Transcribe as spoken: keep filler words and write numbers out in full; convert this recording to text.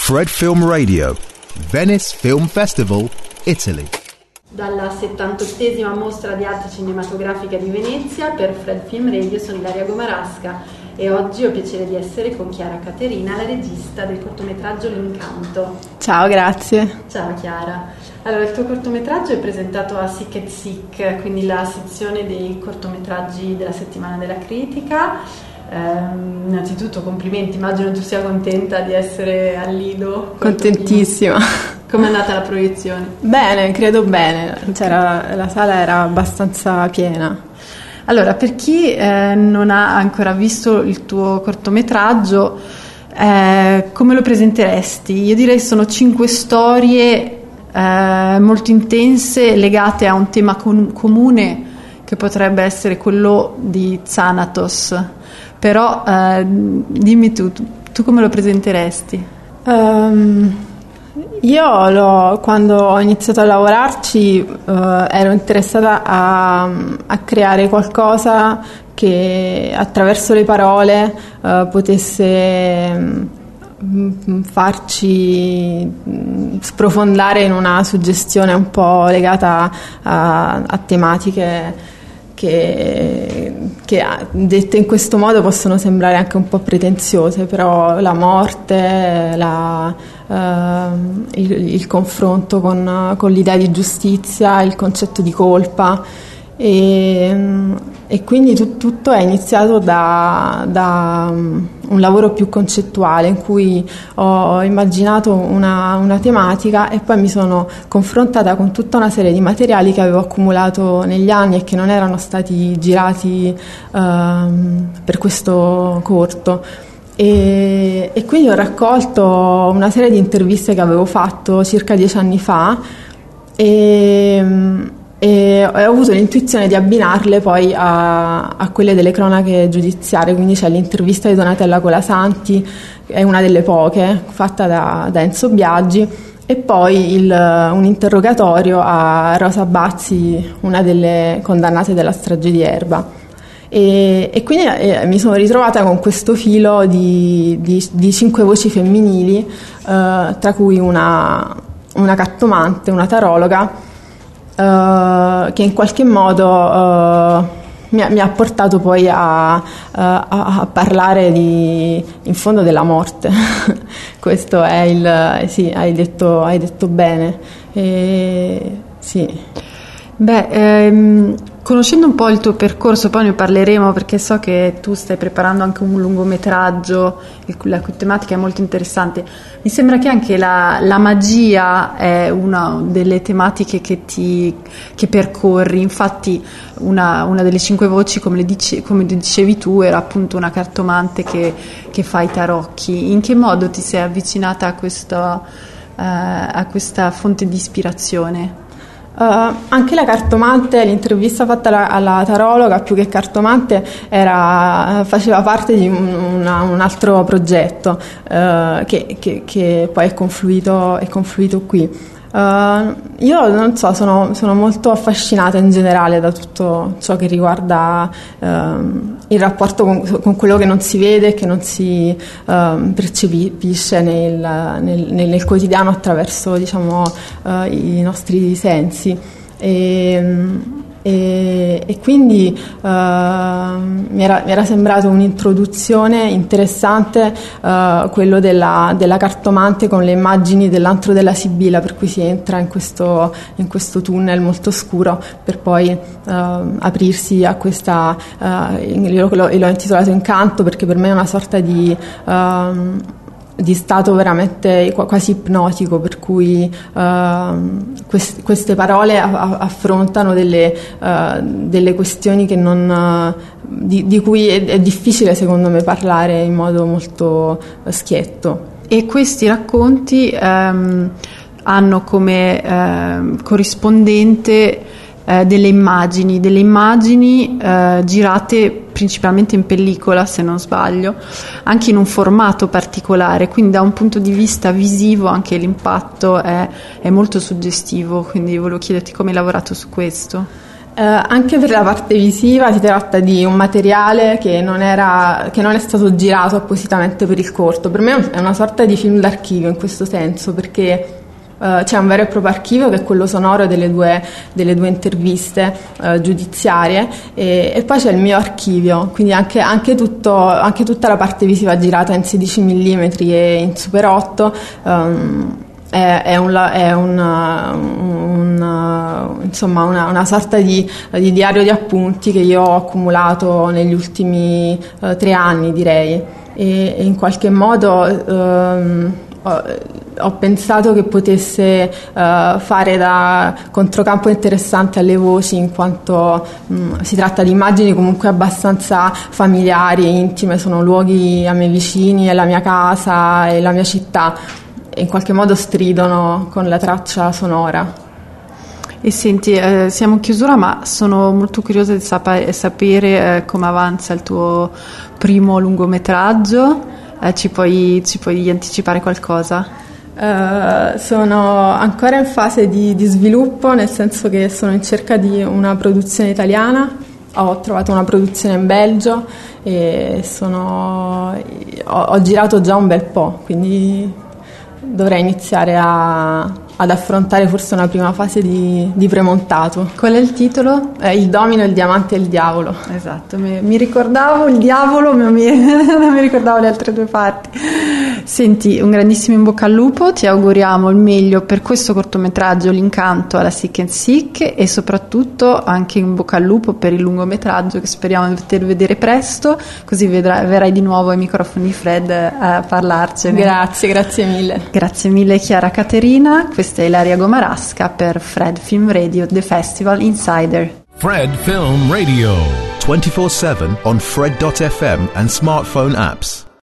Fred Film Radio, Venice Film Festival, Italy. Dalla settantottesima mostra di arte cinematografica di Venezia, per Fred Film Radio sono Ilaria Gomarasca e oggi ho piacere di essere con Chiara Caterina, la regista del cortometraggio L'Incanto. Ciao, grazie. Ciao Chiara. Allora, il tuo cortometraggio è presentato a Sick et Sick, quindi la sezione dei cortometraggi della settimana della critica. Eh, innanzitutto complimenti, immagino tu sia contenta di essere al Lido. Contentissima. Com'è andata la proiezione? Bene, credo bene. C'era, la sala era abbastanza piena. Allora, per chi eh, non ha ancora visto il tuo cortometraggio, eh, come lo presenteresti? Io direi sono cinque storie eh, molto intense, legate a un tema com- comune che potrebbe essere quello di Thanatos. Però eh, dimmi tu, tu, tu come lo presenteresti? Um, io lo, quando ho iniziato a lavorarci uh, ero interessata a, a creare qualcosa che attraverso le parole uh, potesse um, farci sprofondare in una suggestione un po' legata a, a tematiche Che, che dette in questo modo possono sembrare anche un po' pretenziose, però la morte, la, uh, il, il confronto con, con l'idea di giustizia, il concetto di colpa e, e quindi tu, tutto è iniziato da, da un lavoro più concettuale in cui ho immaginato una, una tematica e poi mi sono confrontata con tutta una serie di materiali che avevo accumulato negli anni e che non erano stati girati um, per questo corto. E, e quindi ho raccolto una serie di interviste che avevo fatto circa dieci anni fa e e ho avuto l'intuizione di abbinarle poi a, a quelle delle cronache giudiziarie, quindi c'è l'intervista di Donatella Colasanti, è una delle poche, fatta da, da Enzo Biaggi, e poi il, un interrogatorio a Rosa Bazzi, una delle condannate della strage di Erba. E, e quindi eh, mi sono ritrovata con questo filo di, di, di cinque voci femminili, eh, tra cui una, una cartomante, una tarologa, Uh, che in qualche modo uh, mi, ha, mi ha portato poi a, uh, a, a parlare di, in fondo della morte. Questo è il eh, sì, hai detto, hai detto bene. E, sì. Beh, ehm, conoscendo un po' il tuo percorso, poi ne parleremo perché so che tu stai preparando anche un lungometraggio, la cui tematica è molto interessante. Mi sembra che anche la, la magia è una delle tematiche che ti che percorri. Infatti una, una delle cinque voci, come le dice, come dicevi tu, era appunto una cartomante che, che fa i tarocchi. In che modo ti sei avvicinata a, questo, uh, a questa fonte di ispirazione? Uh, anche la cartomante, l'intervista fatta alla, alla tarologa, più che cartomante, era, faceva parte di un, una, un altro progetto uh, che, che, che poi è confluito, è confluito qui. Uh, io non so, sono, sono molto affascinata in generale da tutto ciò che riguarda uh, il rapporto con, con quello che non si vede, che non si uh, percepisce nel, nel, nel quotidiano attraverso, diciamo, uh, i nostri sensi. E, E, e quindi uh, mi, era, mi era sembrato un'introduzione interessante uh, quello della, della cartomante con le immagini dell'antro della Sibilla, per cui si entra in questo, in questo tunnel molto scuro per poi uh, aprirsi a questa uh, io l'ho, l'ho intitolato Incanto perché per me è una sorta di uh, di stato veramente quasi ipnotico, per cui uh, quest- queste parole a- affrontano delle, uh, delle questioni che non, uh, di-, di cui è-, è difficile secondo me parlare in modo molto uh, schietto. E questi racconti um, hanno come uh, corrispondente uh, delle immagini, delle immagini uh, girate principalmente in pellicola, se non sbaglio, anche in un formato particolare, quindi da un punto di vista visivo anche l'impatto è, è molto suggestivo, quindi volevo chiederti come hai lavorato su questo. Eh, anche per la parte visiva si tratta di un materiale che non, era, che non è stato girato appositamente per il corto. Per me è una sorta di film d'archivio in questo senso, perché eh, c'è un vero e proprio archivio che è quello sonoro delle due, delle due interviste eh, giudiziarie, e, e poi c'è il mio archivio, quindi anche, anche, tutto, anche tutta la parte visiva girata in sedici millimetri e in Super otto. Um, È, è, un, è un, un, insomma una, una sorta di, di diario di appunti che io ho accumulato negli ultimi uh, tre anni, direi, e, e in qualche modo um, ho, ho pensato che potesse uh, fare da controcampo interessante alle voci, in quanto um, si tratta di immagini comunque abbastanza familiari e intime, sono luoghi a me vicini, è la mia casa, è la mia città, e in qualche modo stridono con la traccia sonora. E senti, eh, siamo in chiusura, ma sono molto curiosa di sap- sapere eh, come avanza il tuo primo lungometraggio. Eh, ci puoi, ci puoi anticipare qualcosa? Uh, sono ancora in fase di, di sviluppo, nel senso che sono in cerca di una produzione italiana. Ho trovato una produzione in Belgio e sono, ho, ho girato già un bel po', quindi dovrei iniziare a, ad affrontare forse una prima fase di, di premontato. Qual è il titolo? Eh, il domino, il diamante e il diavolo. Esatto, mi, mi ricordavo il diavolo, ma mi, non mi ricordavo le altre due parti. Senti, un grandissimo in bocca al lupo, ti auguriamo il meglio per questo cortometraggio, L'incanto alla Sick and Sick, e soprattutto anche in bocca al lupo per il lungometraggio che speriamo di poter vedere presto, così vedrai, verrai di nuovo ai microfoni di Fred a parlarcene. Grazie, grazie mille. Grazie mille Chiara Caterina, questa è Ilaria Gomarasca per Fred Film Radio, The Festival Insider. Fred Film Radio, twenty-four seven on Fred dot f m and smartphone apps.